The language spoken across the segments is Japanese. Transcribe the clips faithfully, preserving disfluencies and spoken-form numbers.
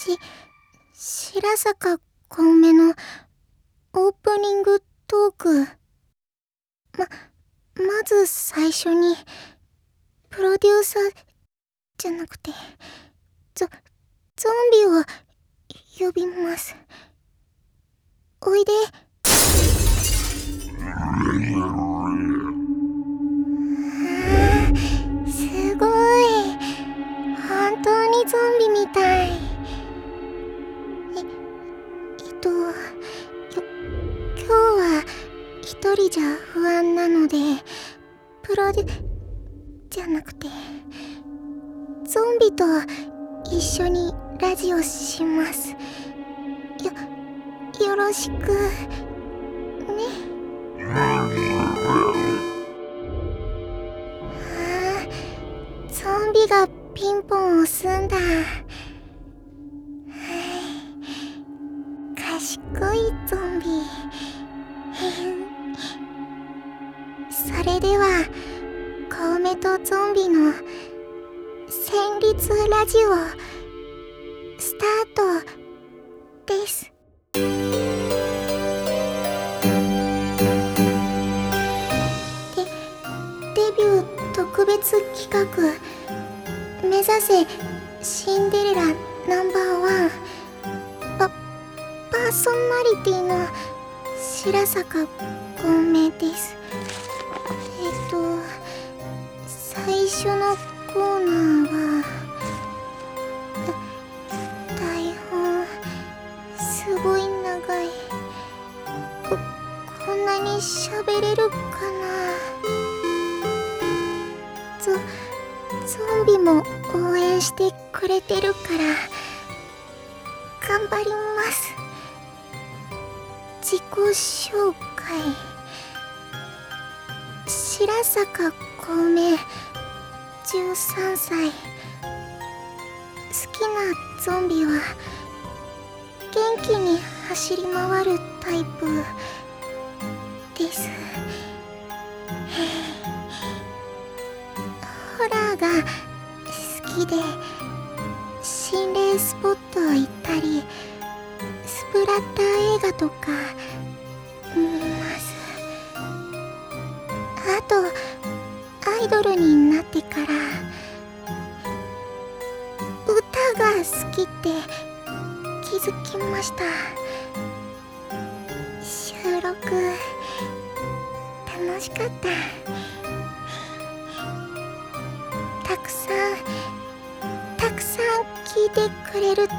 し、白坂小梅のオープニングトーク。ま、まず最初に、プロデューサーじゃなくて、ゾ、ゾンビを呼びます。おいで。すごい。本当にゾンビみたい。え、えっと、きょ、今日は一人じゃ不安なので、プロデュ、じゃなくて、ゾンビと一緒にラジオします。よ、よろしく、ね。ああ、ゾンビがピンポン押すんだ。賢いゾンビ。それでは、小梅とゾンビの戦慄ラジオスタートです。で、デビュー特別企画、目指せシンデレラナンバーワン、パ、パーソナリティの白坂小梅です。えっと最初のコーナーは、台本すごい長い。こ、こんなに喋れるかな。ゾ、ゾンビも応援してくれてるから頑張ります。自己紹介。白坂小梅、じゅうさんさい。好きなゾンビは元気に走り回るタイプです。ホラーが好きで、心霊スポット行ったり、スプラッター映画とか見ます。あと、アイドルになってから歌が好きって気づきました。収録楽しかった。たくさんたくさん聞いてくれると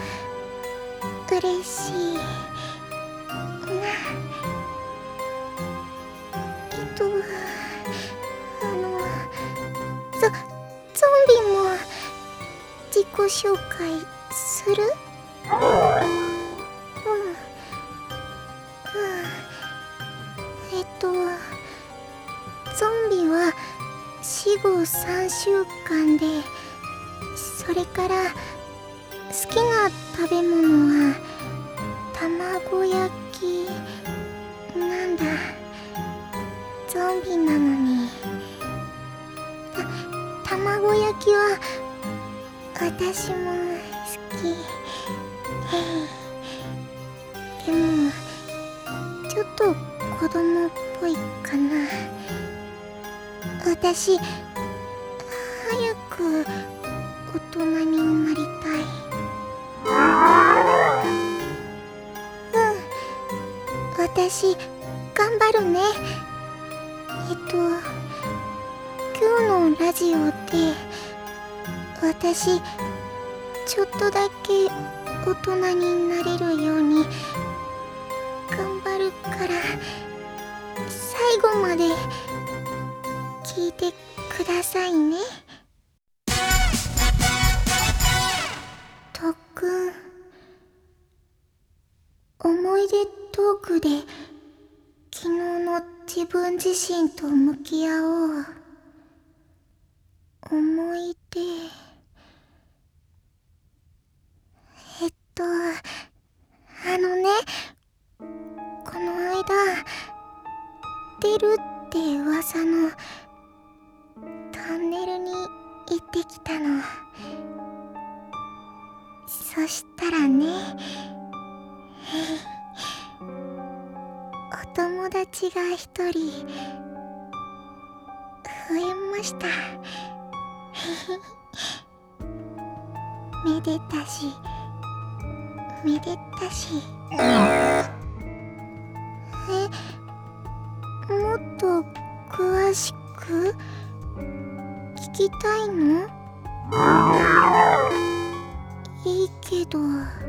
嬉しいな。えっとあのゾゾンビも自己紹介する？うんうん。えっとゾンビは死後さんしゅうかんで、それから好きな食べ物は卵焼きなんだ。ゾンビなのに。た、卵焼きは私も好き。でもちょっと子供っぽいかな。私、早く大人になりたい。うん、私頑張るね。えっと今日のラジオで私ちょっとだけ大人になれるように頑張るから、最後まで聞いてくださいね。特訓。思い出トークで昨日の自分自身と向き合おう。思い出。えっとあのね、この間出るって噂のトンネルに行ってきたの。 そしたらね、お友達が一人増えました。めでたしめでたし。え、もっと詳しく聞きたいの？いいけど、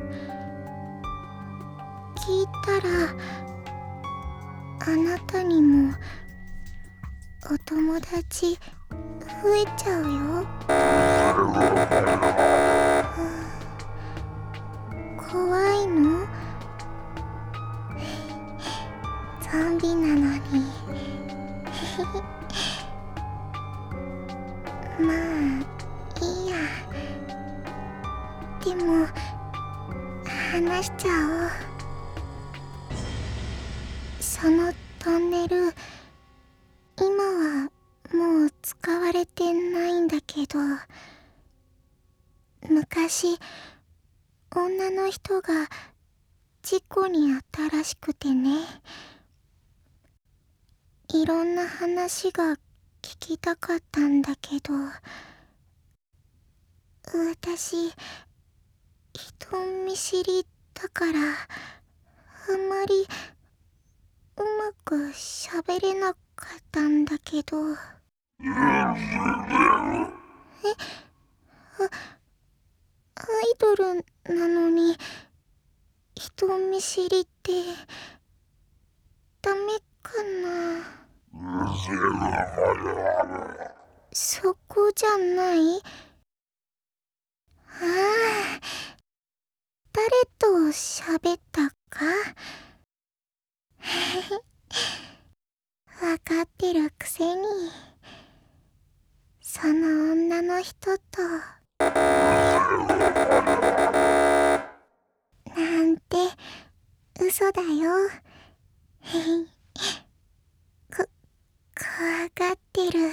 聞いたらあなたにもお友達増えちゃうよ。怖いの？ゾンビなのに。まあいいや。でも話しちゃおう。そのトンネル、今はもう使われてないんだけど、昔女の人が事故に遭ったらしくてね。いろんな話が聞きたかったんだけど、私人見知りだからあんまりうまく喋れなかったんだけど。え、あ、アイドルなのに人見知りってダメかな？そこじゃない？ああ、誰と喋ったか？わかってるくせに。その女の人となんて嘘だよ。こ、怖がってる。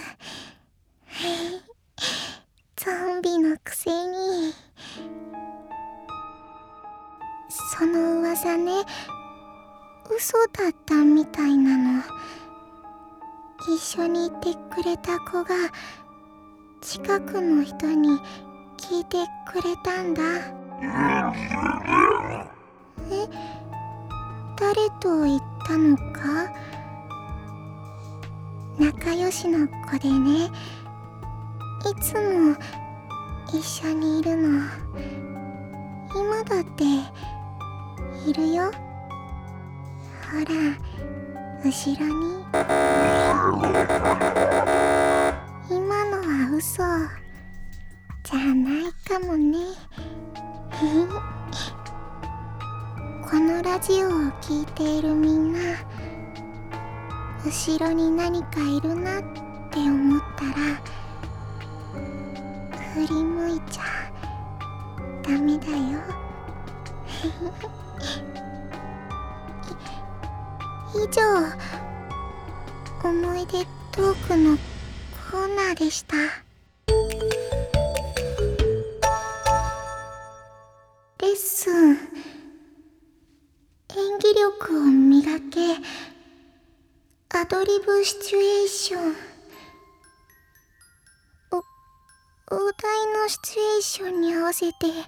ゾンビのくせに。その噂ね、嘘だったみたいなの。一緒にいてくれた子が近くの人に聞いてくれたんだ。え、誰と言ったのか？仲良しの子でね、いつも一緒にいるの。今だっているよ。ほら、後ろに。今のは嘘じゃないかもね。このラジオを聞いているみんな、後ろに何かいるなって思ったら振り向いちゃダメだよ。以上、思い出トークのコーナーでした。レッスン、演技力を磨け。アドリブシチュエーション。お、お題のシチュエーションに合わせて、あ、アドリ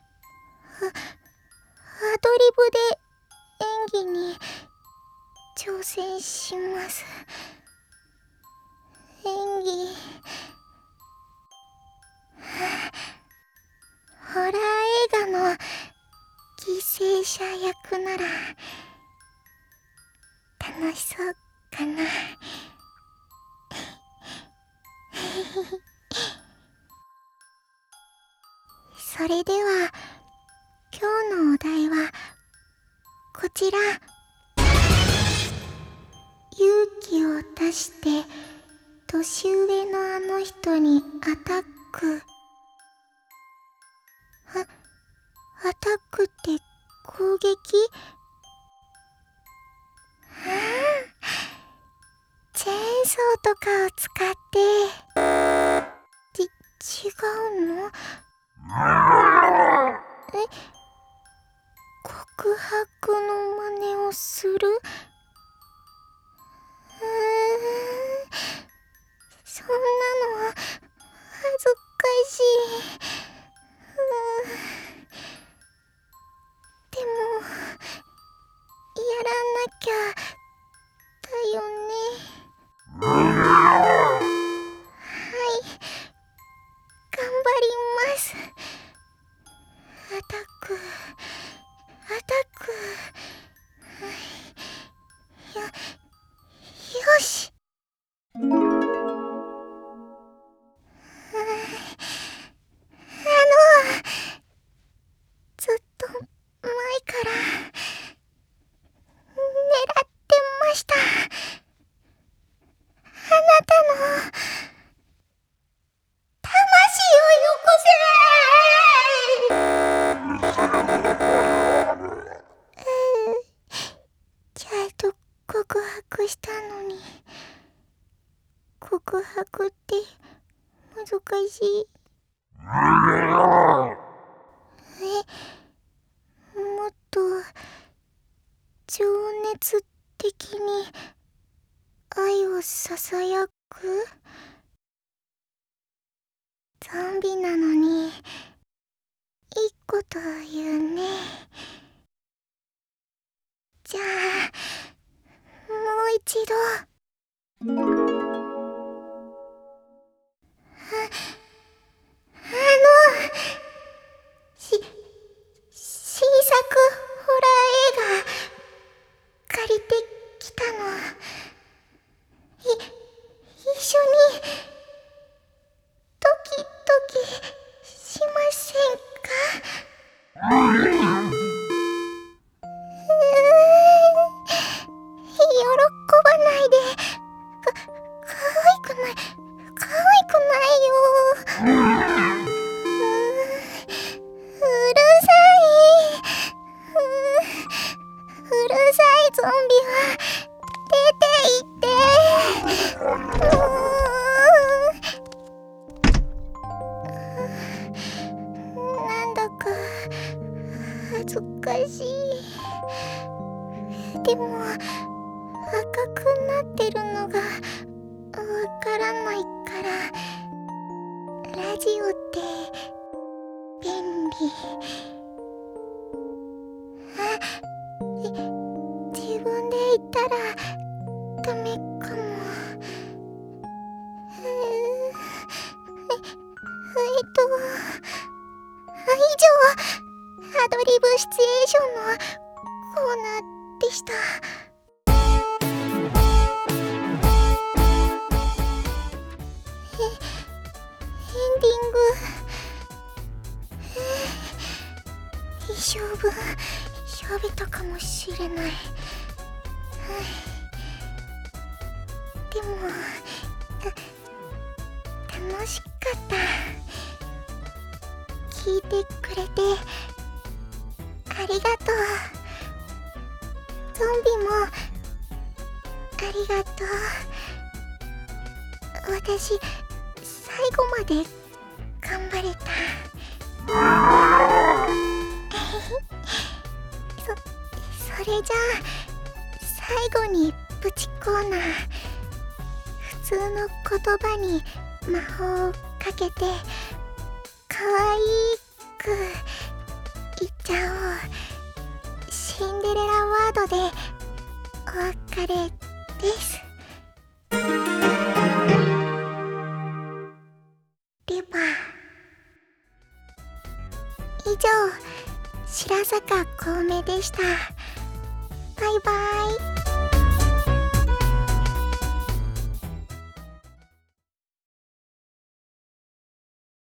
ブで演技に挑戦します。演技、ホラー映画の犠牲者役なら楽しそうかな。それでは今日のお題はこちら。勇気を出して年上のあの人にアタック。あ、アタックって攻撃？ああ、チェーンソーとかを使って。ち、違うの？ え、告白の真似をする？うーん、そんなのは恥ずかしい。うーん、でもやらなきゃだよね。はい、頑張ります。アタック、アタック。よ、よし。あの、ずっと前から狙ってました。あなたの魂をよこせ。ちゃんと告白したのに、告白って難しい。え、もっと情熱的に愛をささやく？ゾンビなのにいいこと言うね。じゃあもう一度。あ、あのし新作ホラー映画借りてきたの。い一緒にドキドキしませんか？うーん、喜ばないで。か、かわいくない、かわいくないよ。うーん、うるさい。うーん、うるさいゾンビは出て行って。うーん、なんだか恥ずかしい。でも赤くなってるのがわからないから、ラジオって便利。あ、え、自分で言ったらダメかも。うーん、え、えっと以上、アドリブシチュエーションのコーナーでした。え、エンディング、えー、一生分喋ったかもしれない。でもた楽しかった。聞いてくれてありがとう。ゾンビもありがとう。私最後まで頑張れた。そ、それじゃあ最後にプチコーナー。普通の言葉に魔法をかけてかわいく言っちゃおう。シンデレラワードでお別れです。レバー。以上、白坂小梅でした。バイバイ。